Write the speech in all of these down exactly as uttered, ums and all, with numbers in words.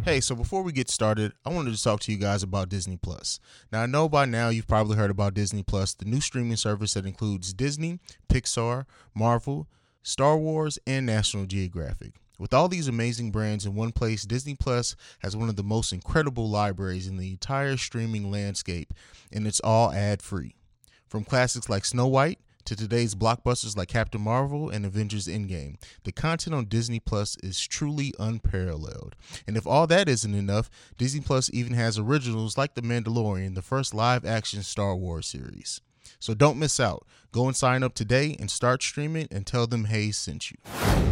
Hey, so before we get started, I wanted to talk to you guys about Disney Plus. Now, I know by now you've probably heard about Disney Plus, the new streaming service that includes Disney, Pixar, Marvel, Star Wars, and National Geographic. With all these amazing brands in one place, Disney Plus has one of the most incredible libraries in the entire streaming landscape, and it's all ad-free. From classics like Snow White to today's blockbusters like Captain Marvel and Avengers Endgame, the content on Disney Plus is truly unparalleled. And if all that isn't enough, Disney Plus even has originals like The Mandalorian, the first live-action Star Wars series. So don't miss out. Go and sign up today and start streaming and tell them Hayes sent you.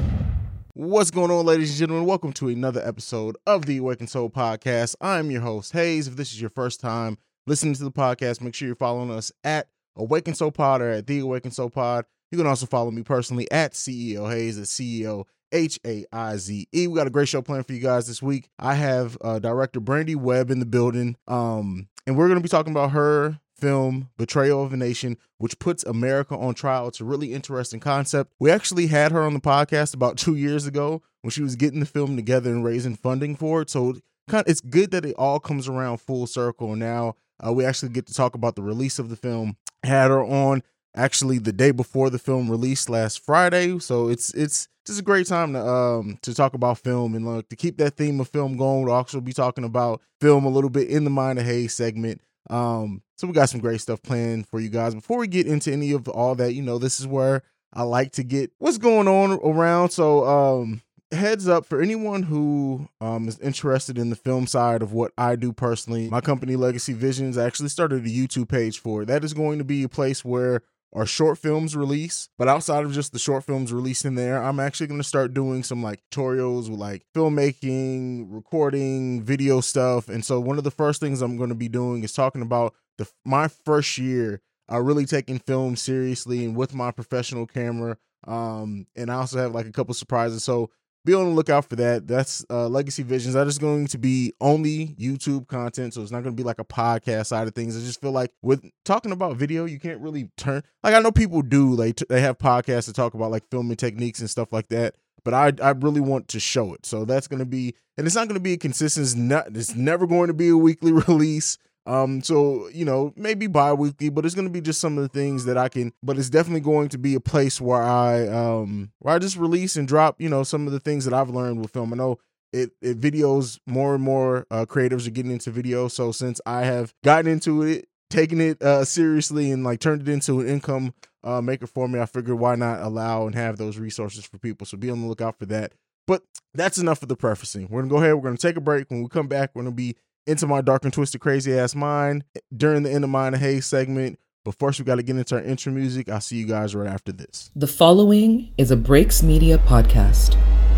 What's going on, ladies and gentlemen? Welcome to another episode of the Awakened Soul Podcast. I'm your host, Hayes. If this is your first time listening to the podcast, make sure you're following us at Awakened Soul Pod or at The Awakened Soul Pod. You can also follow me personally at C E O Hayes, at C E O H A I Z E. We got a great show planned for you guys this week. I have uh, director Brandy Webb in the building, um, and we're going to be talking about her film Betrayal of a Nation, which puts America on trial. It's a really interesting concept. We actually had her on the podcast about two years ago when she was getting the film together and raising funding for it. So kind of, it's good that it all comes around full circle. And now uh, we actually get to talk about the release of the film. Had her on actually the day before the film released last Friday. So it's it's just a great time to um to talk about film and look to keep that theme of film going. We'll also be talking about film a little bit in the Mind of Hayes segment. Um, so we got some great stuff planned for you guys. Before we get into any of all that, you know, this is where I like to get what's going on around. So um heads up for anyone who um is interested in the film side of what I do personally. My company Legacy Visions actually started a YouTube page for it. That is going to be a place where our short films release, but outside of just the short films released in there, I'm actually going to start doing some like tutorials with like filmmaking, recording, video stuff. And so one of the first things I'm going to be doing is talking about the my first year uh, really taking film seriously and with my professional camera. Um, and I also have like a couple surprises. So be on the lookout for that. That's uh, Legacy Visions. That is going to be only YouTube content, so it's not going to be like a podcast side of things. I just feel like with talking about video, you can't really turn, like I know people do, like t- they have podcasts to talk about like filming techniques and stuff like that, but I I really want to show it. So that's going to be, and it's not going to be a consistent, it's, not, it's never going to be a weekly release. Um, so, you know, maybe bi-weekly, but it's going to be just some of the things that I can, but it's definitely going to be a place where I, um, where I just release and drop, you know, some of the things that I've learned with film. I know it, it videos, more and more, uh, creatives are getting into video. So since I have gotten into it, taken it, uh, seriously and like turned it into an income, uh, maker for me, I figured why not allow and have those resources for people. So be on the lookout for that. But that's enough of the prefacing. We're going to go ahead. We're going to take a break. When we come back, we're going to be into my dark and twisted crazy ass mind during the end of Mind of Hayes segment. But first we got to get into our intro music. I'll see you guys right after this. The following is a Breaks Media podcast.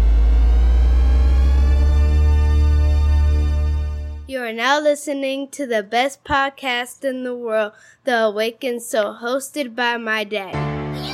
You are now listening to the best podcast in the world, The Awakened Soul, hosted by my daddy.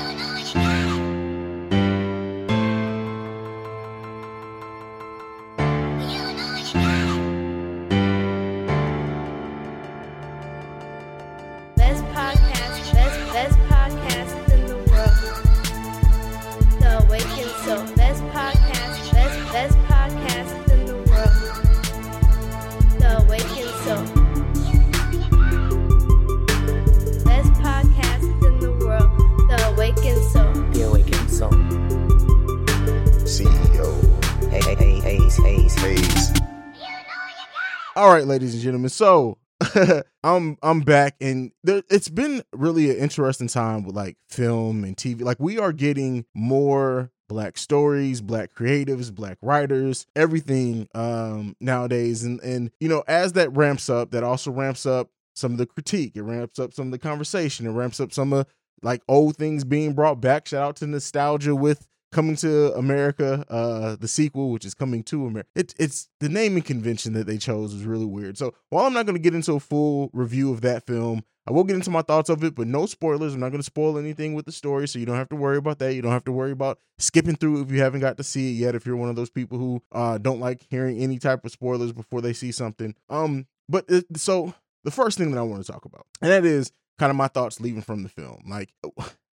All right, ladies and gentlemen. So I'm I'm back, and there, it's been really an interesting time with like film and T V. Like we are getting more Black stories, Black creatives, Black writers, everything um, nowadays. And and you know, as that ramps up, that also ramps up some of the critique. It ramps up some of the conversation. It ramps up some of like old things being brought back. Shout out to nostalgia with Coming to America, uh, the sequel, which is Coming to America. It, it's the naming convention that they chose was really weird. So while I'm not going to get into a full review of that film, I will get into my thoughts of it, but no spoilers. I'm not going to spoil anything with the story, so you don't have to worry about that. You don't have to worry about skipping through if you haven't got to see it yet, if you're one of those people who uh, don't like hearing any type of spoilers before they see something. Um, But it, so the first thing that I want to talk about, and that is kind of my thoughts leaving from the film. Like,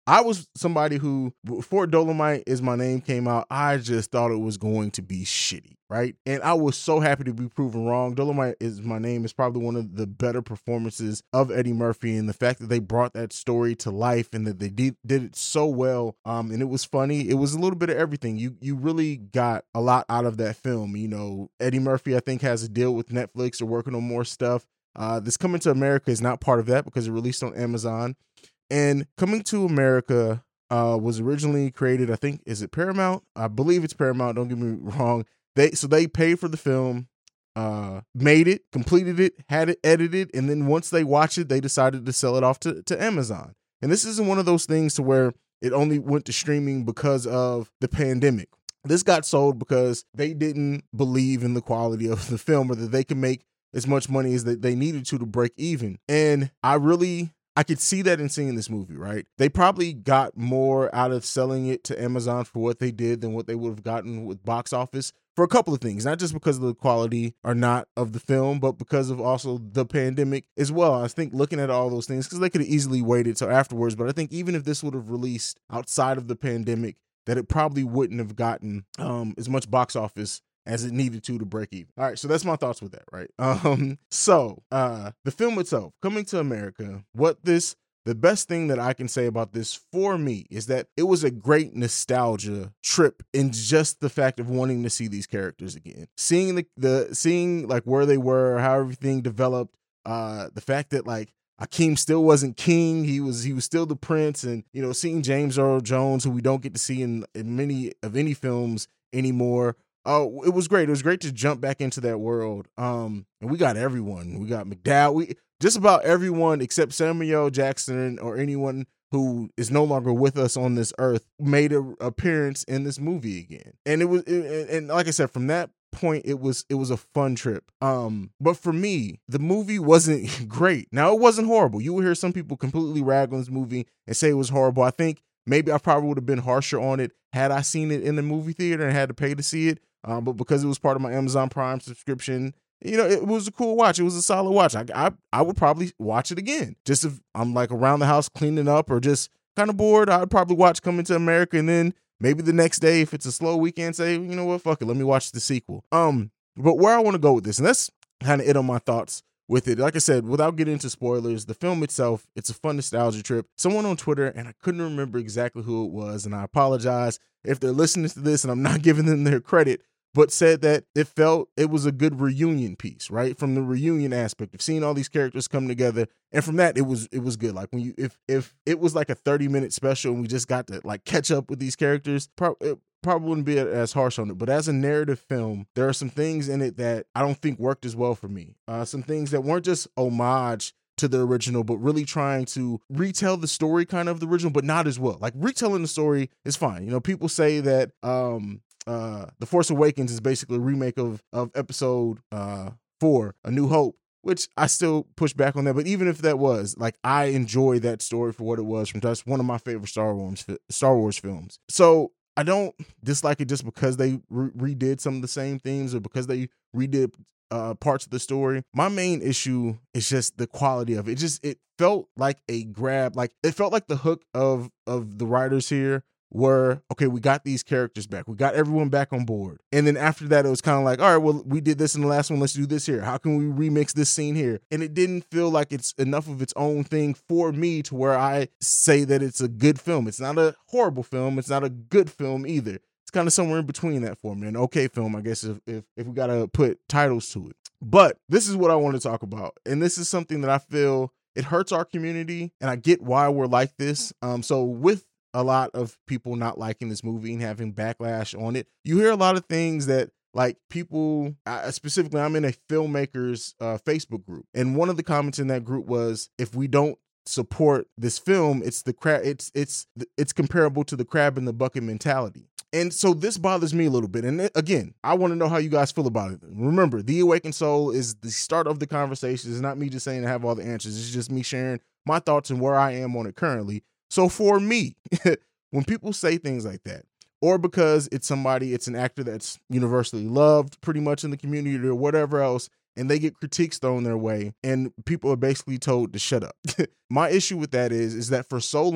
I was somebody who, before Dolomite Is My Name came out, I just thought it was going to be shitty, right? And I was so happy to be proven wrong. Dolomite Is My Name is probably one of the better performances of Eddie Murphy, and the fact that they brought that story to life and that they did, did it so well, um, and it was funny. It was a little bit of everything. You you really got a lot out of that film. You know, Eddie Murphy, I think, has a deal with Netflix. They're working on more stuff. Uh, this Coming to America is not part of that because it released on Amazon. And Coming to America uh, was originally created, I think, is it Paramount? I believe it's Paramount. Don't get me wrong. They so they paid for the film, uh, made it, completed it, had it edited, and then once they watched it, they decided to sell it off to, to Amazon. And this isn't one of those things to where it only went to streaming because of the pandemic. This got sold because they didn't believe in the quality of the film or that they could make as much money as they, they needed to to break even. And I really... I could see that in seeing this movie, right? They probably got more out of selling it to Amazon for what they did than what they would have gotten with box office for a couple of things, not just because of the quality or not of the film, but because of also the pandemic as well. I think looking at all those things, because they could have easily waited till afterwards, but I think even if this would have released outside of the pandemic, that it probably wouldn't have gotten um, as much box office as it needed to to break even. All right, so that's my thoughts with that, right? Um, so uh, the film itself, Coming to America, what this, the best thing that I can say about this for me is that it was a great nostalgia trip in just the fact of wanting to see these characters again, seeing the the seeing like where they were, how everything developed, uh, the fact that like Akeem still wasn't king. He was he was still the prince, and you know, seeing James Earl Jones, who we don't get to see in, in many of any films anymore. Oh, it was great. It was great to jump back into that world. Um, and we got everyone. We got McDowell. We just about everyone except Samuel Jackson or anyone who is no longer with us on this earth made an appearance in this movie again. And it was, it, and like I said, from that point, it was it was a fun trip. Um, but for me, the movie wasn't great. Now, it wasn't horrible. You will hear some people completely rag on this movie and say it was horrible. I think maybe I probably would have been harsher on it had I seen it in the movie theater and had to pay to see it. Um, but because it was part of my Amazon Prime subscription, you know, it was a cool watch. It was a solid watch. I, I I would probably watch it again. Just if I'm like around the house cleaning up or just kind of bored, I'd probably watch Coming to America, and then maybe the next day, if it's a slow weekend, say, you know what, fuck it, let me watch the sequel. Um, but where I want to go with this, and that's kind of it on my thoughts with it. Like I said, without getting into spoilers, the film itself, it's a fun nostalgia trip. Someone on Twitter, and I couldn't remember exactly who it was, and I apologize if they're listening to this and I'm not giving them their credit, but said that it felt it was a good reunion piece, right? From the reunion aspect of seeing all these characters come together. And from that, it was it was good. Like when you if if it was like a thirty minute special and we just got to like catch up with these characters, pro- it probably wouldn't be as harsh on it. But as a narrative film, there are some things in it that I don't think worked as well for me. Uh, some things that weren't just homage to the original, but really trying to retell the story kind of the original, but not as well. Like retelling the story is fine. You know, people say that um Uh, The Force Awakens is basically a remake of of episode uh, four, A New Hope, which I still push back on that. But even if that was, like, I enjoy that story for what it was. From that's one of my favorite Star Wars Star Wars films. So I don't dislike it just because they re- redid some of the same themes or because they redid uh, parts of the story. My main issue is just the quality of it. It just it felt like a grab, like it felt like the hook of of the writers here were, okay, we got these characters back. We got everyone back on board. And then after that, it was kind of like, all right, well, we did this in the last one. Let's do this here. How can we remix this scene here? And it didn't feel like it's enough of its own thing for me to where I say that it's a good film. It's not a horrible film. It's not a good film either. It's kind of somewhere in between that for me. An okay film, I guess, if, if, if we got to put titles to it. But this is what I want to talk about. And this is something that I feel it hurts our community. And I get why we're like this. Um, so with a lot of people not liking this movie and having backlash on it, you hear a lot of things that like people, uh, specifically I'm in a filmmakers uh, Facebook group. And one of the comments in that group was, if we don't support this film, it's the crab, it's, it's, it's comparable to the crab in the bucket mentality. And so this bothers me a little bit. And again, I want to know how you guys feel about it. Remember, The Awakened Soul is the start of the conversation. It's not me just saying I have all the answers. It's just me sharing my thoughts and where I am on it currently. So for me, when people say things like that, or because it's somebody, it's an actor that's universally loved pretty much in the community or whatever else, and they get critiques thrown their way and people are basically told to shut up. My issue with that is, is that for so long,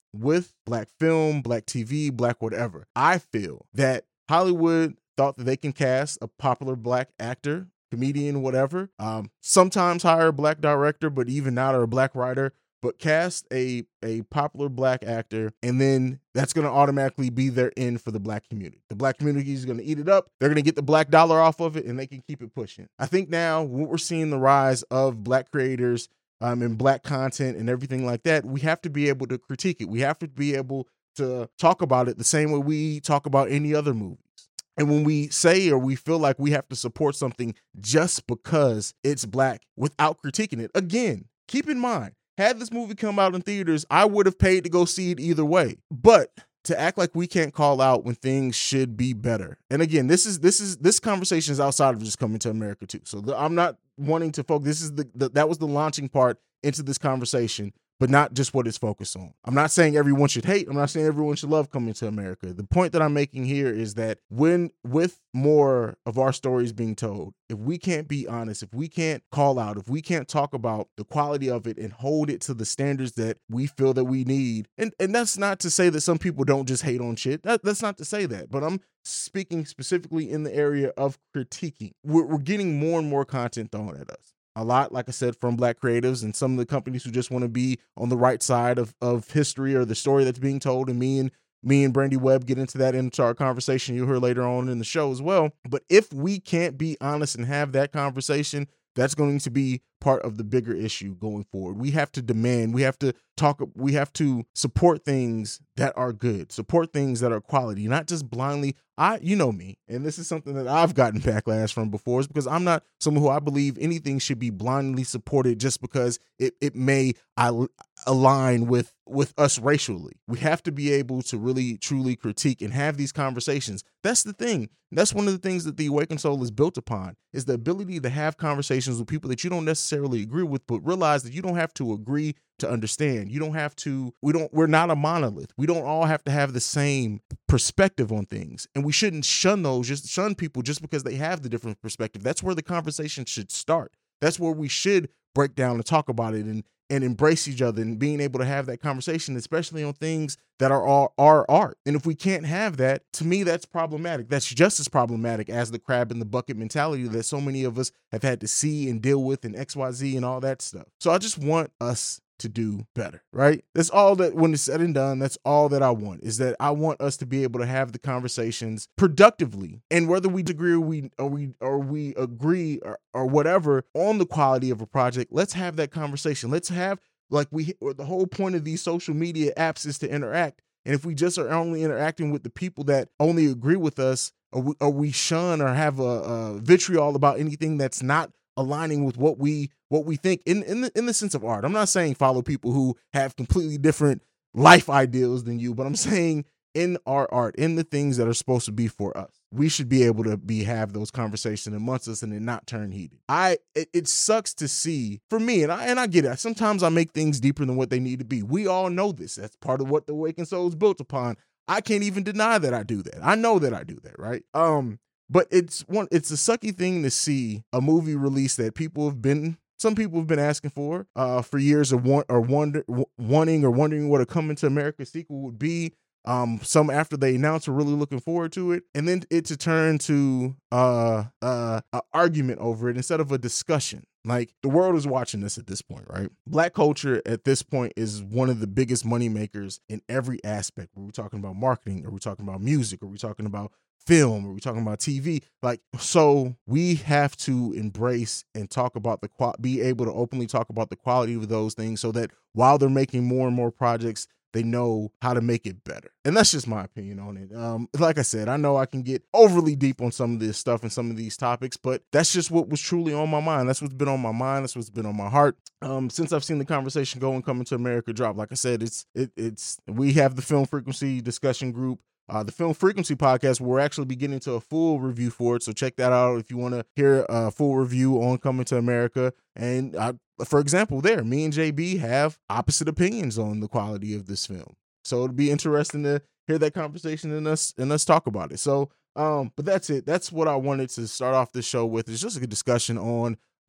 with black film, black T V, black whatever. I feel that Hollywood thought that they can cast a popular black actor, comedian, whatever, um, sometimes hire a black director, but even not or a black writer, but cast a, a popular black actor, and then that's going to automatically be their end for the black community. The black community is going to eat it up. They're going to get the black dollar off of it, and they can keep it pushing. I think now what we're seeing the rise of black creators um, and black content and everything like that, we have to be able to critique it. We have to be able to talk about it the same way we talk about any other movies. And when we say or we feel like we have to support something just because it's black without critiquing it, again, keep in mind, had this movie come out in theaters, I would have paid to go see it either way. But to act like we can't call out when things should be better. And again, this is this is this conversation is outside of just Coming to America too. So the, I'm not wanting to focus. This is the, the that was the launching part into this conversation, but not just what it's focused on. I'm not saying everyone should hate. I'm not saying everyone should love Coming to America. The point that I'm making here is that when, with more of our stories being told, if we can't be honest, if we can't call out, if we can't talk about the quality of it and hold it to the standards that we feel that we need, and, and that's not to say that some people don't just hate on shit. That, that's not to say that, but I'm speaking specifically in the area of critiquing. We're, we're getting more and more content thrown at us. A lot, like I said, from black creatives and some of the companies who just want to be on the right side of, of history or the story that's being told. And me and me and Brandy Webb get into that into our conversation you'll hear later on in the show as well. But if we can't be honest and have that conversation, that's going to be part of the bigger issue going forward. We have to demand, we have to talk, we have to support things that are good, support things that are quality, not just blindly. I, you know me, and this is something that I've gotten backlash from before, is because I'm not someone who I believe anything should be blindly supported just because it, it may I, align with, with us racially. We have to be able to really, truly critique and have these conversations. That's the thing. That's one of the things that the Awakened Soul is built upon, is the ability to have conversations with people that you don't necessarily agree with, but realize that you don't have to agree to understand. You don't have to, we don't, we're not a monolith. We don't all have to have the same perspective on things. And we shouldn't shun those, just shun people just because they have the different perspective. That's where the conversation should start. That's where we should break down and talk about it and and embrace each other and being able to have that conversation, especially on things that are all our art. And if we can't have that, to me, that's problematic. That's just as problematic as the crab in the bucket mentality that so many of us have had to see and deal with in X Y Z and all that stuff. So I just want us to do better, right? That's all that, when it's said and done, that's all that I want, is that I want us to be able to have the conversations productively. And whether we agree or we or we or we agree or, or whatever on the quality of a project, let's have that conversation. Let's have, like, we the whole point of these social media apps is to interact. And if we just are only interacting with the people that only agree with us, or we, or we shun or have a, a vitriol about anything that's not aligning with what we what we think in in the, in the sense of art. I'm not saying follow people who have completely different life ideals than you, but I'm saying in our art, in the things that are supposed to be for us, we should be able to be have those conversations amongst us and then not turn heated. I it, it sucks to see for me, and I and I get it. Sometimes I make things deeper than what they need to be. We all know this. That's part of what the Awakened Soul is built upon. I can't even deny that I do that. I know that I do that, right? Um, but it's one. It's a sucky thing to see a movie release that people have been. Some people have been asking for uh, for years, or want or wonder, wanting or wondering what a Coming to America sequel would be. Um, some after they announced are really looking forward to it, and then it to turn to uh, uh, an argument over it instead of a discussion. Like, the world is watching this at this point, right? Black culture at this point is one of the biggest money makers in every aspect. Are we talking about marketing? Are we talking about music? Are we talking about film? Are we talking about T V? Like, so we have to embrace and talk about the qual- be able to openly talk about the quality of those things, so that while they're making more and more projects, they know how to make it better. And that's just my opinion on it. Um, like I said, I know I can get overly deep on some of this stuff and some of these topics, but that's just what was truly on my mind. That's what's been on my mind. That's what's been on my heart. Um, since I've seen the conversation go and Coming to America drop, like I said, it's, it, it's, we have the Film Frequency discussion group. Uh, the Film Frequency podcast, we're actually be getting to a full review for it. So check that out if you want to hear a full review on Coming to America. And I, for example, there, me and J B have opposite opinions on the quality of this film. So it'll be interesting to hear that conversation and us and us talk about it. So, um, but that's it. That's what I wanted to start off the show with. It's just a good discussion on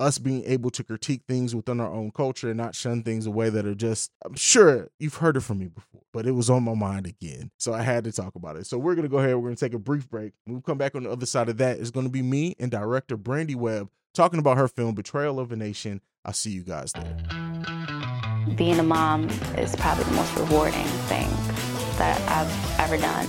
us being able to critique things within our own culture and not shun things away that are just, I'm sure you've heard it from me before, but it was on my mind again. So I had to talk about it. So we're going to go ahead. We're going to take a brief break. When we come back on the other side of that, it's going to be me and director Brandy Webb talking about her film, Betrayal of a Nation. I'll see you guys there. Being a mom is probably the most rewarding thing that I've ever done.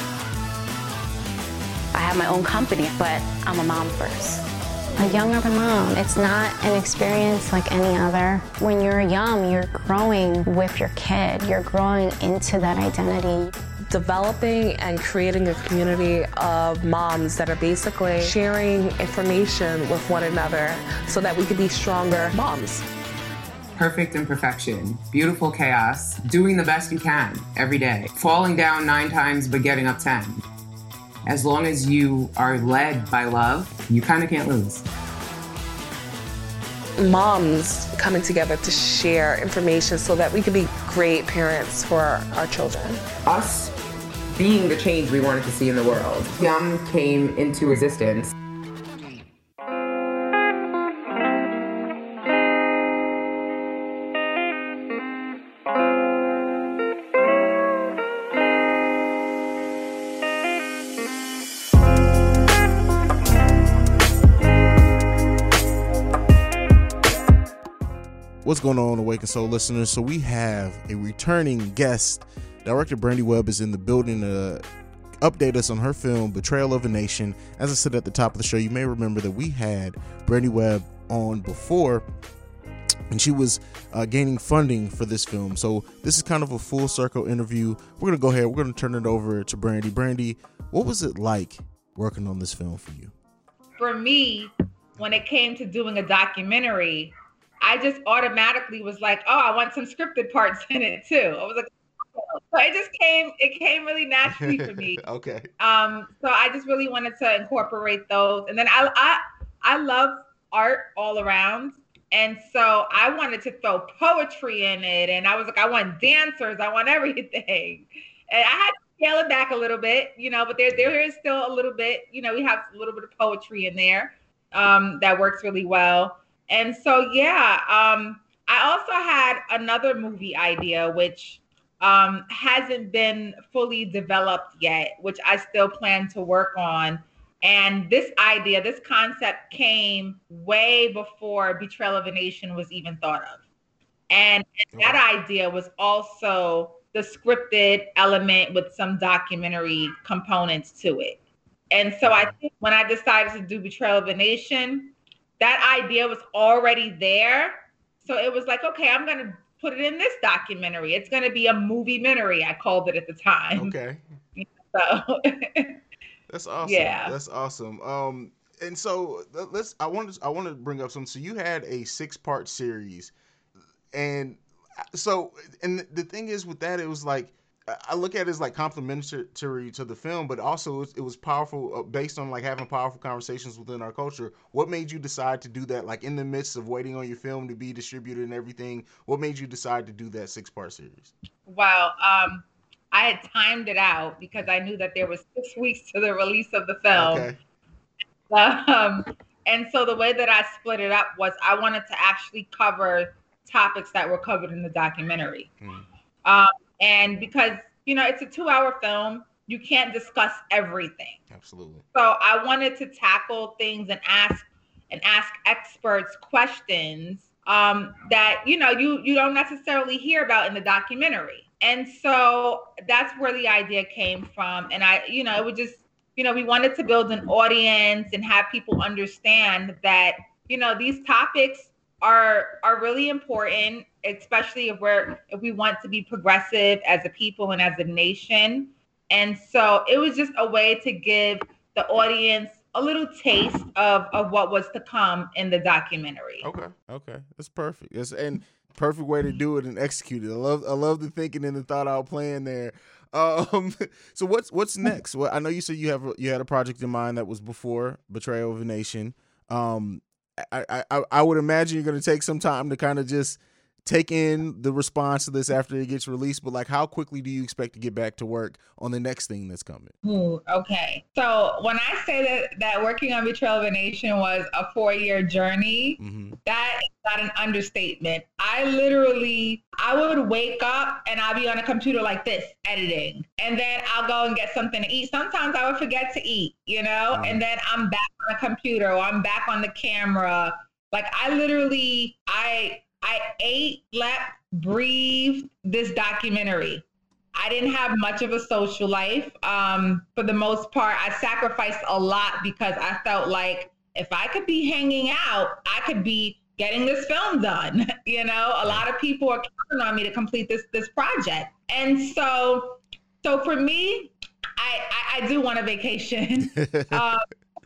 I have my own company, but I'm a mom first. A young urban mom, it's not an experience like any other. When you're young, you're growing with your kid. You're growing into that identity. Developing and creating a community of moms that are basically sharing information with one another so that we can be stronger moms. Perfect imperfection, beautiful chaos, doing the best you can every day, falling down nine times but getting up ten. As long as you are led by love, you kind of can't lose. Moms coming together to share information so that we can be great parents for our children. Us being the change we wanted to see in the world. Yum came into existence. What's going on, Awakened Soul listeners? So we have a returning guest. Director Brandy Webb is in the building to update us on her film, Betrayal of a Nation. As I said at the top of the show, you may remember that we had Brandy Webb on before, and she was uh, gaining funding for this film. So this is kind of a full circle interview. We're going to go ahead. We're going to turn it over to Brandy. Brandy, what was it like working on this film for you? For me, when it came to doing a documentary, I just automatically was like, oh, I want some scripted parts in it too. I was like, oh. So it just came, it came really naturally for me. Okay. Um, so I just really wanted to incorporate those. And then I, I, I love art all around. And so I wanted to throw poetry in it. And I was like, I want dancers. I want everything. And I had to scale it back a little bit, you know, but there, there is still a little bit, you know, we have a little bit of poetry in there um, that works really well. And so, yeah, um, I also had another movie idea, which um, hasn't been fully developed yet, which I still plan to work on. And this idea, this concept came way before Betrayal of a Nation was even thought of. And, and that idea was also the scripted element with some documentary components to it. And so I think when I decided to do Betrayal of a Nation, that idea was already there. So it was like, okay, I'm going to put it in this documentary. It's going to be a movie-mentary, I called it at the time. Okay. So that's awesome. Yeah. That's awesome. Um, and so let's, I wanted, I want to bring up something. So you had a six part series, and so, and the thing is with that, it was like, I look at it as like complimentary to the film, but also it was powerful based on like having powerful conversations within our culture. What made you decide to do that? Like in the midst of waiting on your film to be distributed and everything, what made you decide to do that six part series? Well, um, I had timed it out because I knew that there was six weeks to the release of the film. Okay. Um, and so the way that I split it up was I wanted to actually cover topics that were covered in the documentary. Hmm. Um, And because, you know, it's a two hour film, you can't discuss everything. Absolutely. So I wanted to tackle things and ask and ask experts questions um, that, you know, you, you don't necessarily hear about in the documentary. And so that's where the idea came from. And I, you know, it would just, you know, we wanted to build an audience and have people understand that, you know, these topics are are really important, especially if we're if we want to be progressive as a people and as a nation. And so it was just a way to give the audience a little taste of of what was to come in the documentary. Okay, okay, that's perfect. That's and perfect way to do it and execute it. I love I love the thinking and the thought out plan there. Um, so what's what's next? Well, I know you said you have you had a project in mind that was before Betrayal of a Nation. Um, I, I, I would imagine you're going to take some time to kind of just take in the response to this after it gets released, but like, how quickly do you expect to get back to work on the next thing that's coming? Ooh, okay. So when I say that that working on Betrayal of a Nation was a four-year journey, mm-hmm. that is not an understatement. I literally, I would wake up and I'll be on a computer like this, editing. And then I'll go and get something to eat. Sometimes I would forget to eat, you know, mm-hmm. and then I'm back on the computer or I'm back on the camera. Like I literally, I I ate, slept, breathed this documentary. I didn't have much of a social life. Um, for the most part, I sacrificed a lot because I felt like if I could be hanging out, I could be getting this film done. You know, a lot of people are counting on me to complete this this project. And so, so for me, I, I, I do want a vacation. um,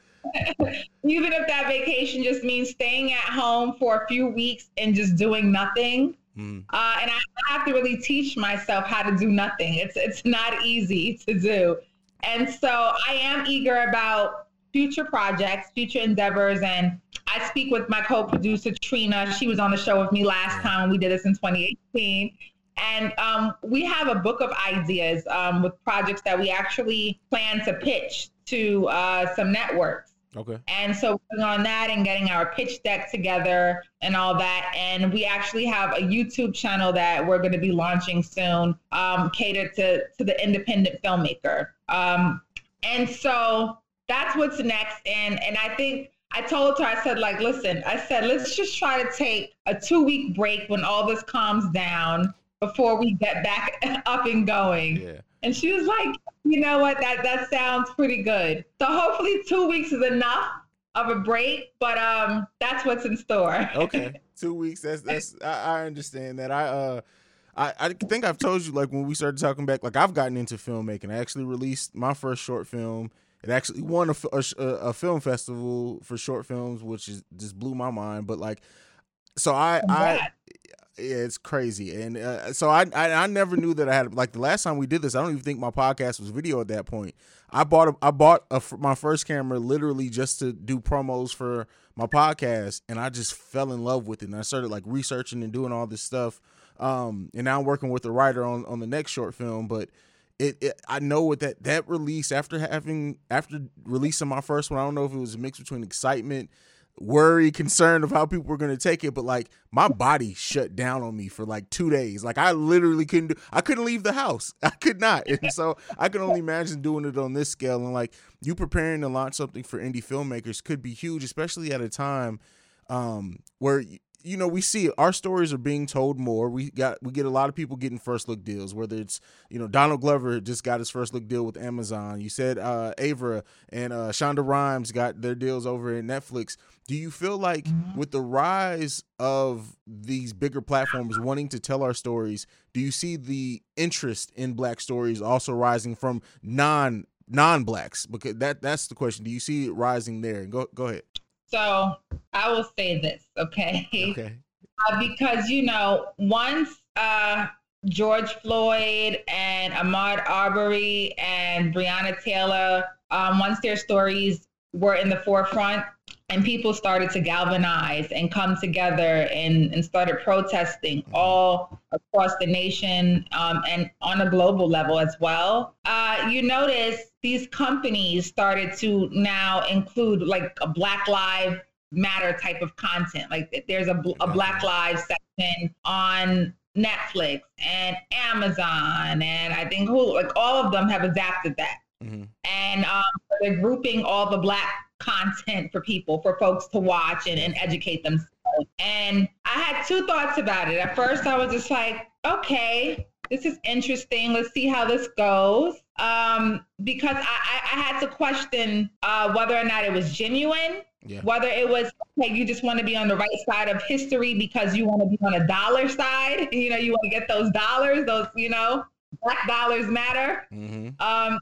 Even if that vacation just means staying at home for a few weeks and just doing nothing. Mm. Uh, and I have to really teach myself how to do nothing. It's it's not easy to do. And so I am eager about future projects, future endeavors. And I speak with my co-producer, Trina. She was on the show with me last time. We did this in twenty eighteen. And um, we have a book of ideas um, with projects that we actually plan to pitch to uh, some networks. Okay. And so working on that and getting our pitch deck together and all that. And we actually have a YouTube channel that we're going to be launching soon, um, catered to, to the independent filmmaker. Um, and so that's what's next. And, and I think I told her, I said, like, listen, I said, let's just try to take a two week break when all this calms down before we get back up and going. Yeah. And she was like, you know what, that, that sounds pretty good. So hopefully two weeks is enough of a break, but um, that's what's in store. Okay, two weeks. That's that's. I, I understand that. I uh, I I think I've told you, like, when we started talking back, like, I've gotten into filmmaking. I actually released my first short film. It actually won a, a, a film festival for short films, which is just blew my mind. But like, so I I. Yeah, it's crazy. And uh, so I, I I never knew that I had, like, the last time we did this, I don't even think my podcast was video at that point. I bought a, I bought a, my first camera literally just to do promos for my podcast, and I just fell in love with it. And I started like researching and doing all this stuff. Um, and now I'm working with a writer on, on the next short film, but it, it I know what that that release after having after releasing my first one, I don't know if it was a mix between excitement, worry, concern of how people were going to take it, but like my body shut down on me for like two days. Like I literally couldn't do, I couldn't leave the house. I could not. And so I can only imagine doing it on this scale. And like you preparing to launch something for indie filmmakers could be huge, especially at a time um, where, you know, we see our stories are being told more. We got we get a lot of people getting first look deals, whether it's, you know, Donald Glover just got his first look deal with Amazon. You said uh, Avra and uh, Shonda Rhimes got their deals over at Netflix. Do you feel like with the rise of these bigger platforms wanting to tell our stories, do you see the interest in Black stories also rising from non non-Blacks? Because that that's the question. Do you see it rising there? Go go ahead. So I will say this, okay? Okay. Uh, because, you know, once uh, George Floyd and Ahmaud Arbery and Breonna Taylor, um, once their stories were in the forefront and people started to galvanize and come together and, and started protesting all across the nation um, and on a global level as well, uh, you notice these companies started to now include like a Black Lives Matter type of content. Like there's a, a Black Lives section on Netflix and Amazon, and I think Hulu, like all of them have adapted that. Mm-hmm. And um, they're grouping all the Black content for people, for folks to watch and, and educate themselves. And I had two thoughts about it. At first, I was just like, okay, this is interesting. Let's see how this goes. Um, because I, I, I had to question uh, whether or not it was genuine, yeah. whether it was, okay, you just want to be on the right side of history because you want to be on a dollar side. You know, you want to get those dollars, those, you know, Black dollars matter. Mm-hmm. Um,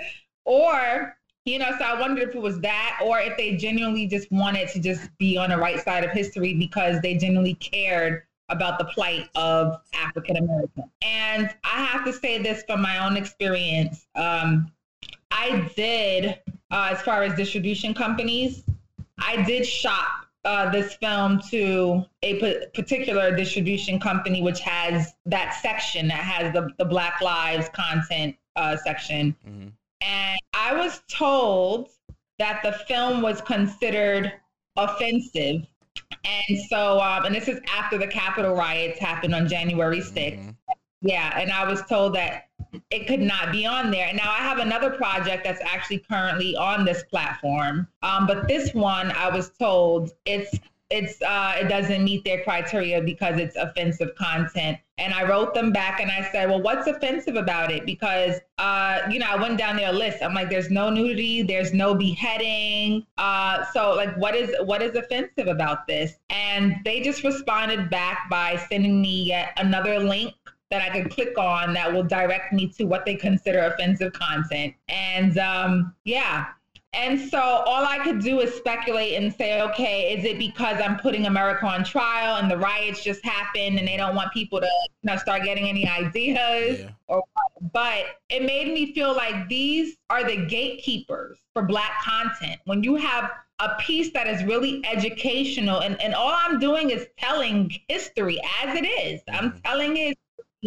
or, you know, so I wondered if it was that, or if they genuinely just wanted to just be on the right side of history because they genuinely cared about the plight of African Americans. And I have to say this from my own experience. Um, I did, uh, as far as distribution companies, I did shop uh, this film to a p- particular distribution company, which has that section that has the, the Black Lives content uh, section. Mm-hmm. And I was told that the film was considered offensive. And so, um, and this is after the Capitol riots happened on January sixth. Mm-hmm. Yeah, and I was told that it could not be on there. And now I have another project that's actually currently on this platform. Um, but this one, I was told it's it's uh, it doesn't meet their criteria because it's offensive content. And I wrote them back and I said, well, what's offensive about it? Because, uh, you know, I went down their list. I'm like, there's no nudity, there's no beheading. Uh, so like, what is what is offensive about this? And they just responded back by sending me yet another link that I can click on that will direct me to what they consider offensive content. And um, yeah. And so all I could do is speculate and say, okay, is it because I'm putting America on trial and the riots just happened and they don't want people to, you know, start getting any ideas? Yeah. Or what? But it made me feel like these are the gatekeepers for Black content. When you have a piece that is really educational and, and all I'm doing is telling history as it is. Mm-hmm. I'm telling it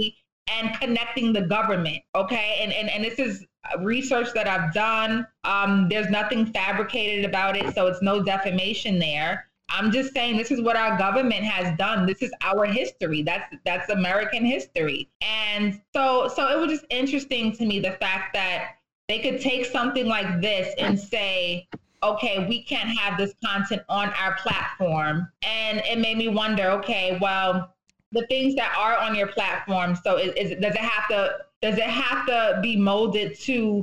and connecting the government, okay? And, and and this is research that I've done. Um, there's nothing fabricated about it, so it's no defamation there. I'm just saying this is what our government has done. This is our history. That's that's American history. And so so it was just interesting to me, the fact that they could take something like this and say, okay, we can't have this content on our platform. And it made me wonder, okay, well, the things that are on your platform. So is, is does it have to does it have to be molded to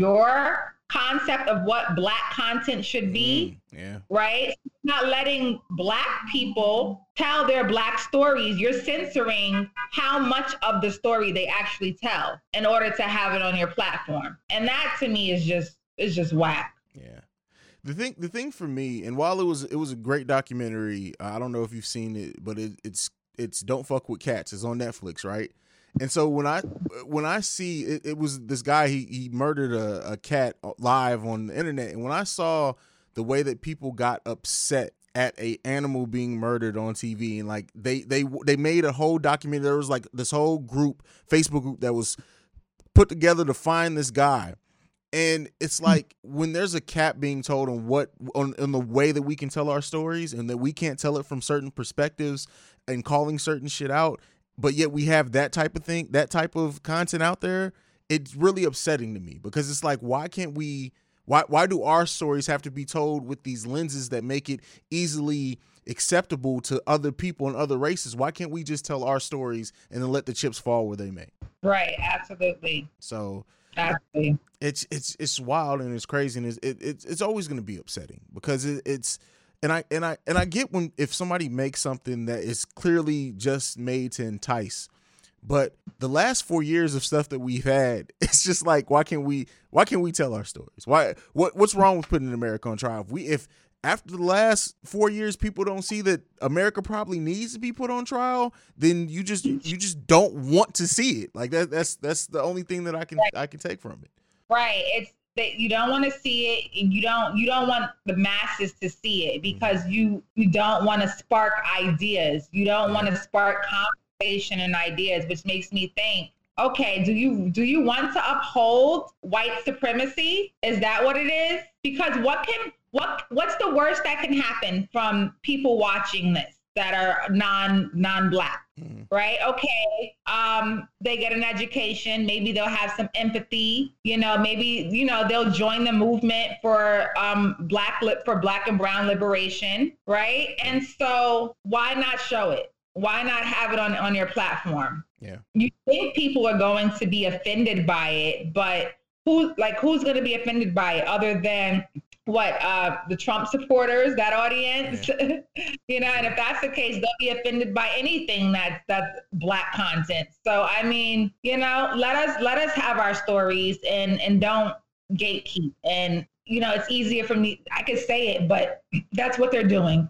your concept of what Black content should be? Mm, yeah. Right? Not letting Black people tell their Black stories. You're censoring how much of the story they actually tell in order to have it on your platform. And that to me is just is just whack. Yeah. The thing the thing for me, and while it was it was a great documentary, I don't know if you've seen it, but it, it's It's Don't Fuck with Cats. It's on Netflix, right? And so when I when I see it, it was this guy, he he murdered a, a cat live on the internet. And when I saw the way that people got upset at a animal being murdered on T V, and like they they they made a whole documentary. There was like this whole group, Facebook group, that was put together to find this guy. And it's like when there's a cap being told on what on, on the way that we can tell our stories, and that we can't tell it from certain perspectives and calling certain shit out, but yet we have that type of thing, that type of content out there. It's really upsetting to me, because it's like, why can't we, why, why do our stories have to be told with these lenses that make it easily acceptable to other people and other races? Why can't we just tell our stories and then let the chips fall where they may? Right. Absolutely. So absolutely. It's, it's, it's wild and it's crazy. And it's, it, it's, it's always going to be upsetting, because it, it's, And I and I and I get when if somebody makes something that is clearly just made to entice, but the last four years of stuff that we've had, it's just like, why can't we why can't we tell our stories? Why what what's wrong with putting America on trial? If we if after the last four years people don't see that America probably needs to be put on trial, then you just you just don't want to see it. Like that that's that's the only thing that I can I can take from it. Right. It's that you don't want to see it, and you don't you don't want the masses to see it, because you you don't want to spark ideas. You don't want to spark conversation and ideas, which makes me think, okay, do you do you want to uphold white supremacy? Is that what it is? Because what can what what's the worst that can happen from people watching this that are non non-Black? Mm. Right? Okay. Um, they get an education. Maybe they'll have some empathy. You know, maybe, you know, they'll join the movement for um, black for Black and brown liberation. Right. And so why not show it? Why not have it on, on your platform? Yeah. You think people are going to be offended by it, but who like who's going to be offended by it other than what, uh, the Trump supporters, that audience, yeah. You know, and if that's the case, they'll be offended by anything that's, that's Black content. So, I mean, you know, let us, let us have our stories and, and don't gatekeep. And, you know, it's easier for me, I could say it, but that's what they're doing.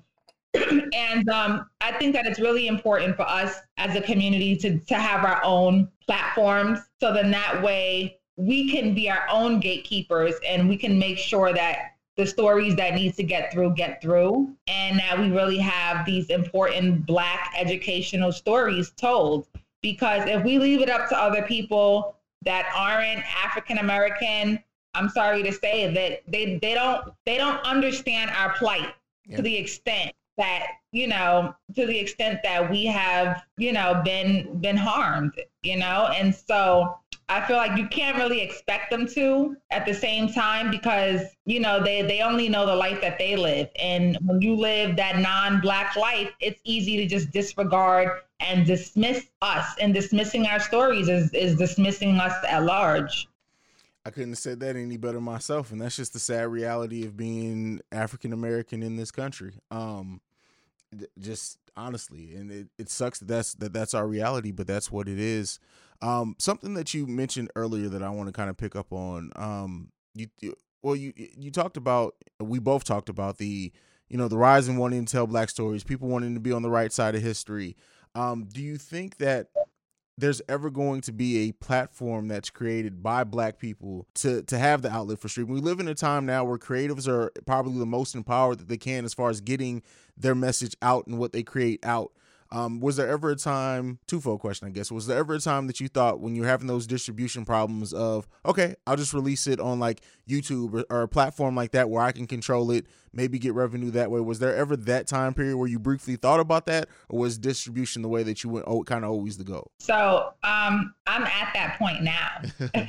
And um, I think that it's really important for us as a community to, to have our own platforms. So then that way we can be our own gatekeepers, and we can make sure that the stories that need to get through, get through. And that we really have these important Black educational stories told. Because if we leave it up to other people that aren't African American, I'm sorry to say that they, they don't they don't understand our plight yeah. to the extent that, you know, to the extent that we have, you know, been been harmed, you know? And so I feel like you can't really expect them to at the same time because, you know, they, they only know the life that they live. And when you live that non-Black life, it's easy to just disregard and dismiss us. And dismissing our stories is, is dismissing us at large. I couldn't have said that any better myself. And that's just the sad reality of being African-American in this country. Um, just honestly, and it, it sucks that that's, that that's our reality, but that's what it is. Um, something that you mentioned earlier that I want to kind of pick up on, um, you, you, well, you, you talked about, we both talked about the, you know, the rise in wanting to tell Black stories, people wanting to be on the right side of history. Um, do you think that there's ever going to be a platform that's created by Black people to, to have the outlet for streaming? We live in a time now where creatives are probably the most empowered that they can as far as getting their message out and what they create out. Um, was there ever a time, twofold question, I guess, was there ever a time that you thought when you're having those distribution problems of, okay, I'll just release it on like YouTube or, or a platform like that where I can control it, maybe get revenue that way? Was there ever that time period where you briefly thought about that, or was distribution the way that you went, oh, kind of always the goal? So um, I'm at that point now.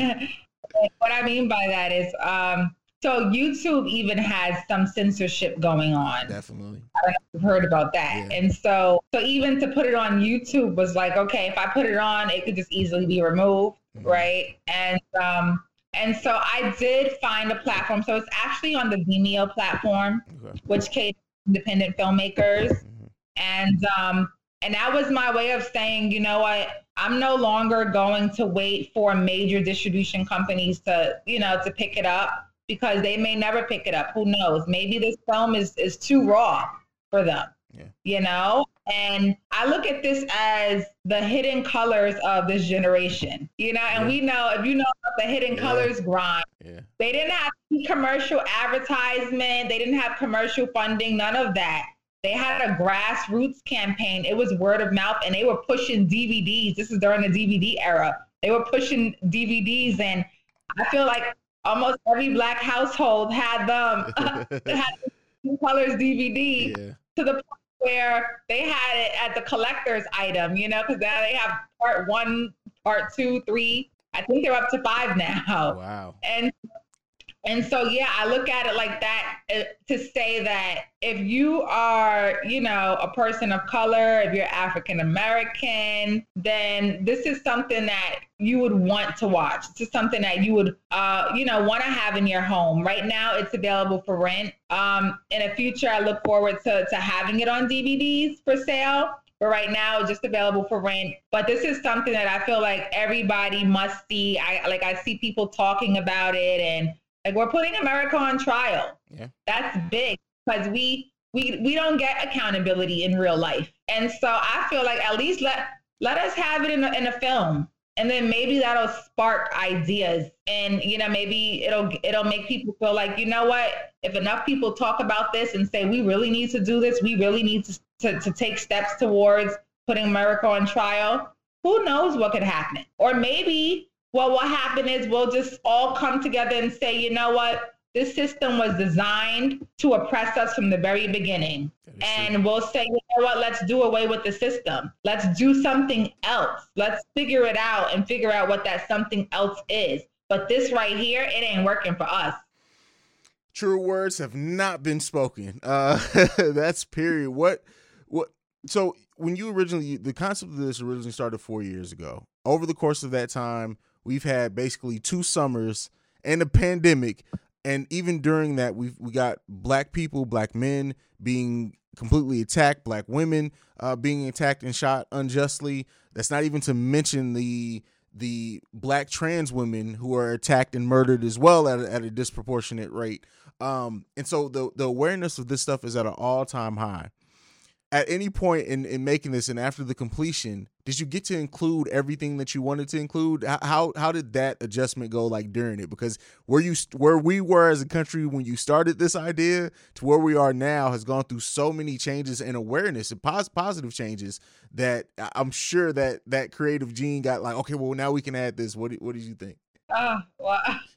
What I mean by that is, um, so YouTube even has some censorship going on. Definitely. I don't know if you've heard about that. Yeah. And so, so even to put it on YouTube was like, okay, if I put it on, it could just easily be removed, mm-hmm. right? And um, and so I did find a platform. So it's actually on the Vimeo platform, okay. which caters to independent filmmakers. Mm-hmm. And um, and that was my way of saying, you know what, I'm no longer going to wait for major distribution companies to, you know, to pick it up. Because they may never pick it up. Who knows? Maybe this film is, is too raw for them, yeah. you know? And I look at this as the hidden colors of this generation, you know? And yeah. we know, if you know about the hidden yeah. colors grind, yeah. they didn't have commercial advertisement. They didn't have commercial funding, none of that. They had a grassroots campaign. It was word of mouth, and they were pushing D V Ds. This is during the D V D era. They were pushing D V Ds, and I feel like almost every Black household had them, had the Colors D V D yeah. to the point where they had it at the collector's item, you know, because now they have part one, part two, three. I think they're up to five now. Wow. And and so, yeah, I look at it like that uh, to say that if you are, you know, a person of color, if you're African American, then this is something that you would want to watch. This is something that you would, uh, you know, want to have in your home. Right now, it's available for rent. Um, in the future, I look forward to, to having it on D V Ds for sale. But right now, it's just available for rent. But this is something that I feel like everybody must see. I like I see people talking about it, and like we're putting America on trial. Yeah. That's big because we we we don't get accountability in real life. And so I feel like at least let let us have it in a, in a film. And then maybe that'll spark ideas, and, you know, maybe it'll it'll make people feel like, you know what, if enough people talk about this and say, we really need to do this, we really need to, to, to take steps towards putting America on trial, who knows what could happen? Or maybe what will happen is we'll just all come together and say, you know what, this system was designed to oppress us from the very beginning. And we'll say, you know what, let's do away with the system. Let's do something else. Let's figure it out and figure out what that something else is. But this right here, it ain't working for us. True words have not been spoken. Uh, that's period. What, what, so when you originally, the concept of this originally started four years ago. Over the course of that time, we've had basically two summers and a pandemic. And even during that, we've we got Black people, Black men being completely attacked, Black women uh, being attacked and shot unjustly. That's not even to mention the the Black trans women who are attacked and murdered as well at a, at a disproportionate rate. Um, and so the the awareness of this stuff is at an all time high. At any point in, in making this and after the completion, did you get to include everything that you wanted to include? How how did that adjustment go like during it? Because where you where we were as a country when you started this idea to where we are now has gone through so many changes and awareness and pos- positive changes that I'm sure that that creative gene got like, okay, well now we can add this. What what did you think? Oh, well,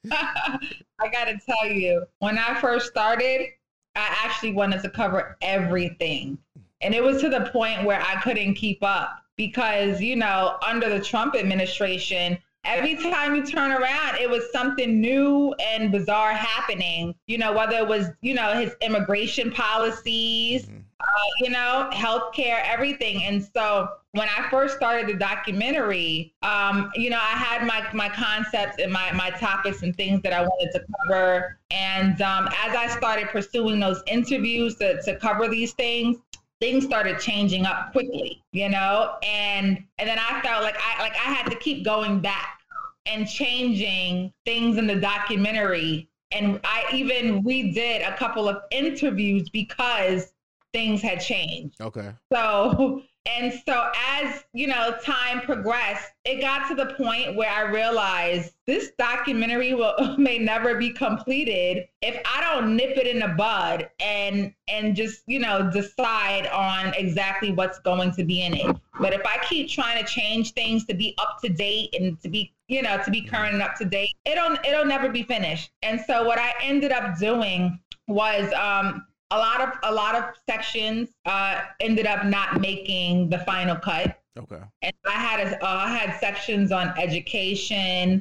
I got to tell you, when I first started, I actually wanted to cover everything. And it was to the point where I couldn't keep up because, you know, under the Trump administration, every time you turn around, it was something new and bizarre happening, you know, whether it was, you know, his immigration policies, mm-hmm. uh, you know, healthcare, everything. And so when I first started the documentary, um, you know, I had my my concepts and my, my topics and things that I wanted to cover. And um, as I started pursuing those interviews to, to cover these things, things started changing up quickly, you know, and and then I felt like I like I had to keep going back and changing things in the documentary. And I even redid a couple of interviews because things had changed. Okay. So, and so as, you know, time progressed, it got to the point where I realized this documentary will may never be completed if I don't nip it in the bud and and just, you know, decide on exactly what's going to be in it. But if I keep trying to change things to be up to date and to be, you know, to be current and up to date, it'll it'll never be finished. And so what I ended up doing was um A lot of a lot of sections uh, ended up not making the final cut. Okay. And I had a, uh, I had sections on education,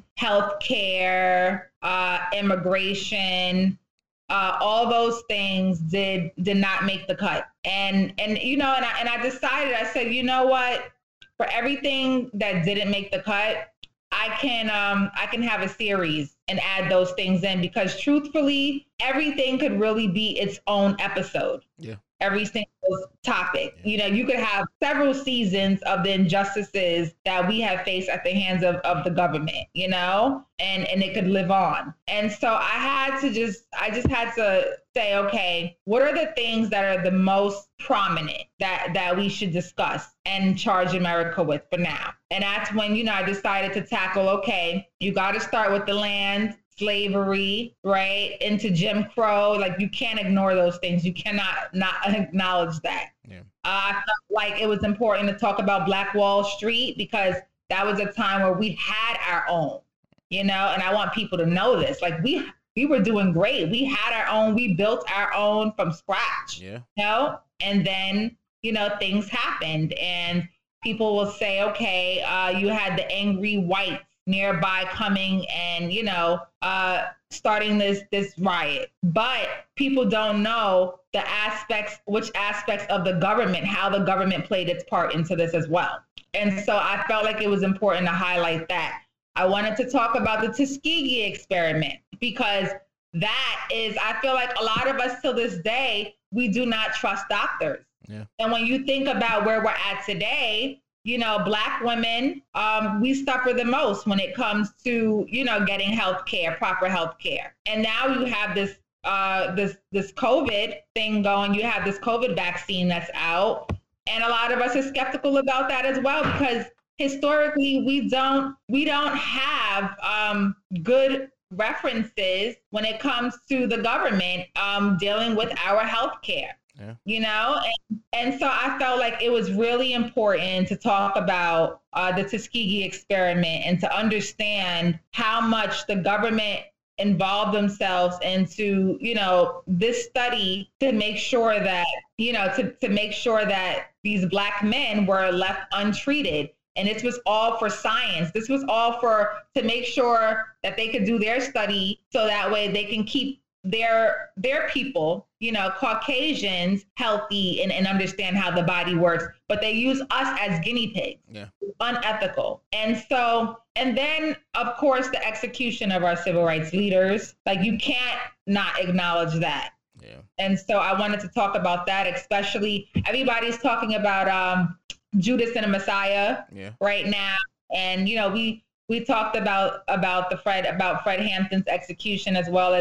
healthcare, uh, immigration. Uh, all those things did did not make the cut. And and you know, and I and I decided. I said, you know what? For everything that didn't make the cut, I can um, I can have a series and add those things in because truthfully, everything could really be its own episode. Yeah. Every single topic. Yeah. You know, you could have several seasons of the injustices that we have faced at the hands of, of the government, you know, and, and it could live on. And so I had to just, I just had to say, okay, what are the things that are the most prominent that, that we should discuss and charge America with for now? And that's when, you know, I decided to tackle, okay, you got to start with the land, slavery, right, into Jim Crow. Like, you can't ignore those things. You cannot not acknowledge that. Yeah. Uh, I felt like it was important to talk about Black Wall Street because that was a time where we had our own, you know, and I want people to know this. Like, we we were doing great. We had our own. We built our own from scratch, yeah. you know, and then, you know, things happened and people will say, okay, uh, you had the angry whites nearby coming and, you know, uh, starting this this riot. But people don't know the aspects, which aspects of the government, how the government played its part into this as well. And so I felt like it was important to highlight that. I wanted to talk about the Tuskegee experiment because that is, I feel like a lot of us till this day, we do not trust doctors. Yeah. And when you think about where we're at today, you know, Black women, um, we suffer the most when it comes to, you know, getting health care, proper health care. And now you have this uh, this this COVID thing going. You have this COVID vaccine that's out. And a lot of us are skeptical about that as well, because historically, we don't we don't have um, good references when it comes to the government um, dealing with our health care. Yeah. You know, and, and so I felt like it was really important to talk about uh, the Tuskegee experiment and to understand how much the government involved themselves into, you know, this study to make sure that, you know, to, to make sure that these Black men were left untreated. And this was all for science. This was all for to make sure that they could do their study so that way they can keep their their people, you know, Caucasians, healthy and, and understand how the body works. But they use us as guinea pigs. Yeah. Unethical. And so, and then, of course, the execution of our civil rights leaders. Like, you can't not acknowledge that. Yeah. And so I wanted to talk about that, especially everybody's talking about um, Judas and the Messiah yeah. right now. And, you know, we we talked about about the Fred about Fred Hampton's execution, as well as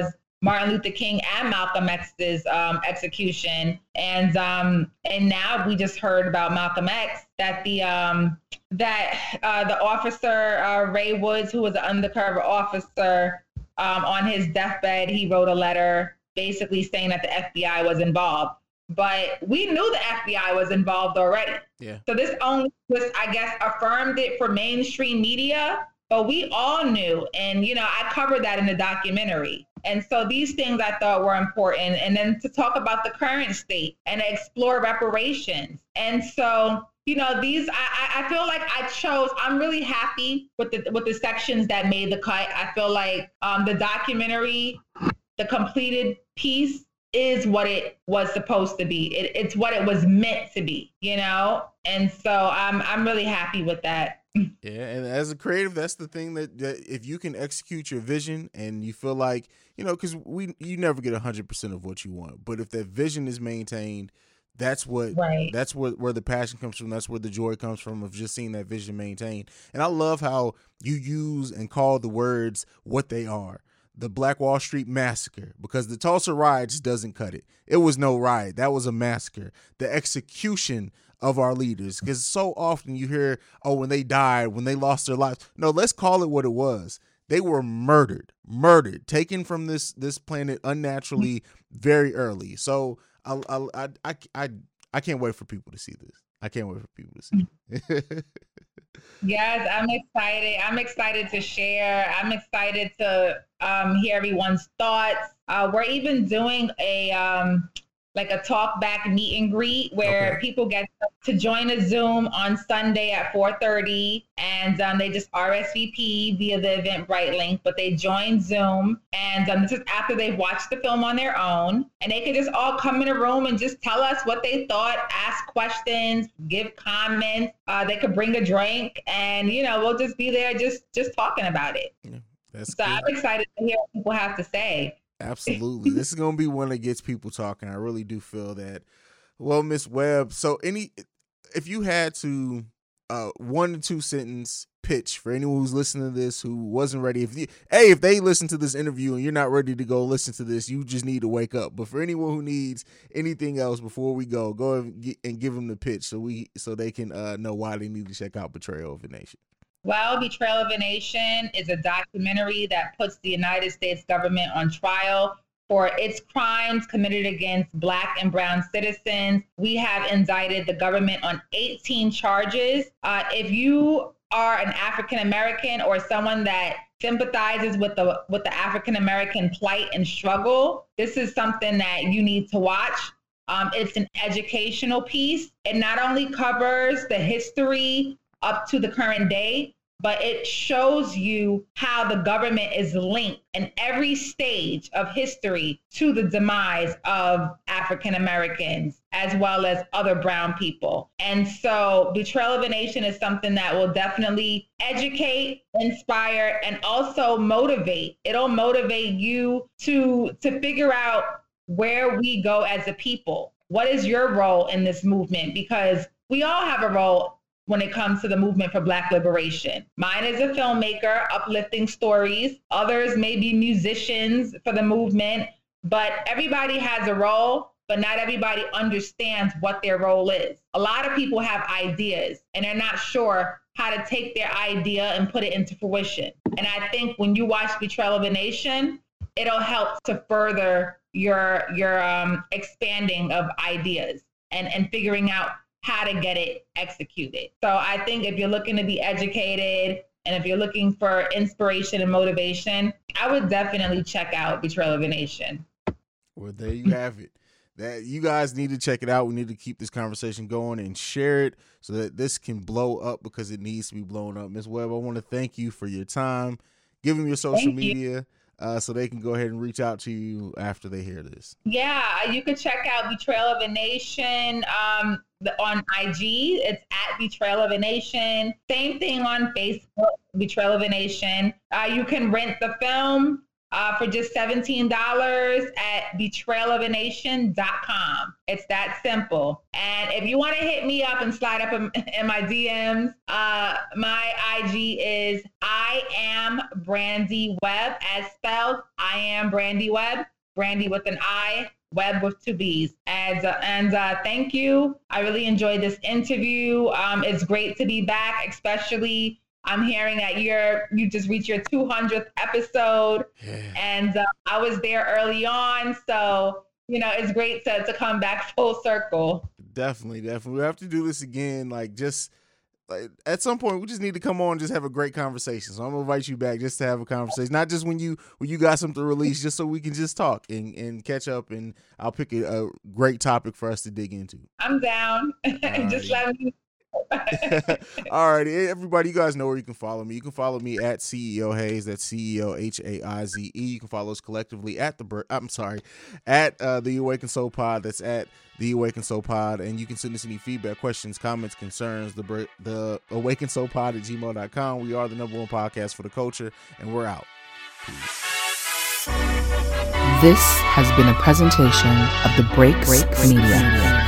Martin Luther King and Malcolm X's um, execution. And um, and now we just heard about Malcolm X, that the um, that uh, the officer, uh, Ray Woods, who was an undercover officer, um, on his deathbed, he wrote a letter basically saying that the F B I was involved. But we knew the F B I was involved already. Yeah. So this only was, I guess, affirmed it for mainstream media, but we all knew. And, you know, I covered that in the documentary. And so these things I thought were important. And then to talk about the current state and explore reparations. And so, you know, these, I, I feel like I chose, I'm really happy with the with the sections that made the cut. I feel like um, the documentary, the completed piece, is what it was supposed to be. It, it's what it was meant to be, you know? And so I'm I'm really happy with that. Yeah, and as a creative, that's the thing that, that if you can execute your vision and you feel like, you know, because we you never get one hundred percent of what you want, but if that vision is maintained, that's what right. that's where, where the passion comes from. That's where the joy comes from, of just seeing that vision maintained. And I love how you use and call the words what they are. The Black Wall Street Massacre, because the Tulsa riots doesn't cut it. It was no riot. That was a massacre. The execution of our leaders, because so often you hear, oh, when they died, when they lost their lives. No, let's call it what it was. They were murdered, murdered, taken from this this planet unnaturally very early. So I I I I, I can't wait for people to see this. I can't wait for people to see it. Yes, I'm excited. I'm excited to share. I'm excited to um, hear everyone's thoughts. Uh, we're even doing a um, like a talk back meet and greet where okay. people get to join a Zoom on Sunday at four thirty, and um, they just R S V P via the Eventbrite link, but they join Zoom, and um, this is after they've watched the film on their own, and they could just all come in a room and just tell us what they thought, ask questions, give comments. Uh, they could bring a drink, and you know, we'll just be there just just talking about it. Yeah, that's so good. I'm excited to hear what people have to say. Absolutely. This is going to be one that gets people talking. I really do feel that. Well, Miss Webb, so any, if you had to, uh, one to two sentence pitch for anyone who's listening to this who wasn't ready, if you, hey, if they listen to this interview and you're not ready to go listen to this, you just need to wake up. But for anyone who needs anything else before we go, go and give them the pitch so we, so they can uh, know why they need to check out Betrayal of a Nation. Well, Betrayal of a Nation is a documentary that puts the United States government on trial for its crimes committed against Black and brown citizens. We have indicted the government on eighteen charges. Uh, if you are an African American or someone that sympathizes with the with the African American plight and struggle, this is something that you need to watch. Um, it's an educational piece. It not only covers the history up to the current day, but it shows you how the government is linked in every stage of history to the demise of African Americans as well as other brown people. And so Betrayal of a Nation is something that will definitely educate, inspire, and also motivate. It'll motivate you to, to figure out where we go as a people. What is your role in this movement? Because we all have a role when it comes to the movement for Black liberation. Mine is a filmmaker, uplifting stories. Others may be musicians for the movement, but everybody has a role, but not everybody understands what their role is. A lot of people have ideas and they're not sure how to take their idea and put it into fruition. And I think when you watch Betrayal of a Nation, it'll help to further your, your um, expanding of ideas and, and figuring out how to get it executed. So I think if you're looking to be educated and if you're looking for inspiration and motivation, I would definitely check out Betrayal of a Nation. Well, there you have it. That you guys need to check it out. We need to keep this conversation going and share it so that this can blow up, because it needs to be blown up. Miz Webb, I want to thank you for your time. Give them your social Thank media. You. Uh, so they can go ahead and reach out to you after they hear this. Yeah, you can check out Betrayal of a Nation um, on I G. It's at Betrayal of a Nation. Same thing on Facebook, Betrayal of a Nation. Uh, you can rent the film uh, for just seventeen dollars at betrayal of a nation dot com. It's that simple. And if you want to hit me up and slide up in, in my D Ms, uh, my I G is I am Brandy Webb, as spelled I am Brandy Webb. Brandy with an I, Webb with two B's. And, uh, and uh, thank you. I really enjoyed this interview. Um, it's great to be back, especially I'm hearing that you're, you just reached your two hundredth episode. Yeah. And uh, I was there early on. So, you know, it's great to, to come back full circle. Definitely, definitely. We have to do this again. Like, just like at some point, we just need to come on and just have a great conversation. So I'm gonna invite you back just to have a conversation, not just when you when you got something to release, just so we can just talk and, and catch up. And I'll pick a, a great topic for us to dig into. I'm down. Just let me. All right, everybody, you guys know where you can follow me. You can follow me at C E O Hayes. That's C E O H A I Z E. You can follow us collectively at the I'm sorry, at uh, the Awakened Soul Pod. That's at the Awakened Soul Pod. And you can send us any feedback, questions, comments, concerns. The the Awakened Soul Pod at gmail dot com. We are the number one podcast for the culture, and we're out. Peace. This has been a presentation of the Breaks, Breaks Media. Media.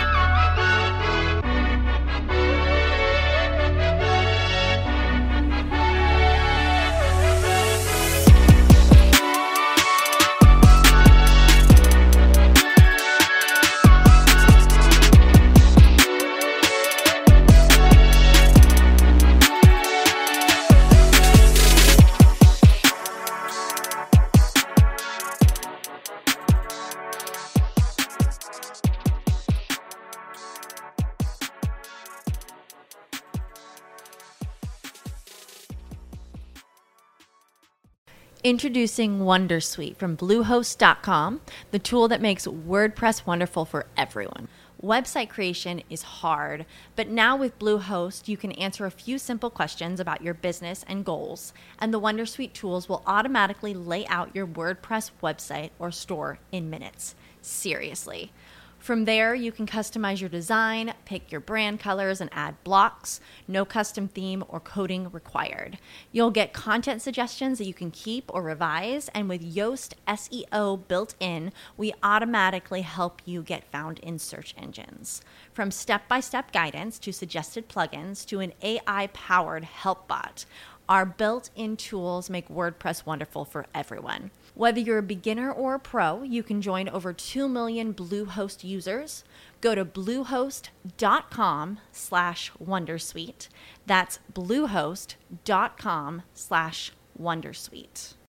Introducing Wondersuite from Bluehost dot com, the tool that makes WordPress wonderful for everyone. Website creation is hard, but now with Bluehost, you can answer a few simple questions about your business and goals, and the Wondersuite tools will automatically lay out your WordPress website or store in minutes. Seriously. From there, you can customize your design, pick your brand colors, and add blocks. No custom theme or coding required. You'll get content suggestions that you can keep or revise, and with Yoast S E O built in, we automatically help you get found in search engines. From step-by-step guidance to suggested plugins to an A I-powered help bot, our built-in tools make WordPress wonderful for everyone. Whether you're a beginner or a pro, you can join over two million Bluehost users. Go to bluehost dot com slash wondersuite. That's bluehost dot com slash wondersuite.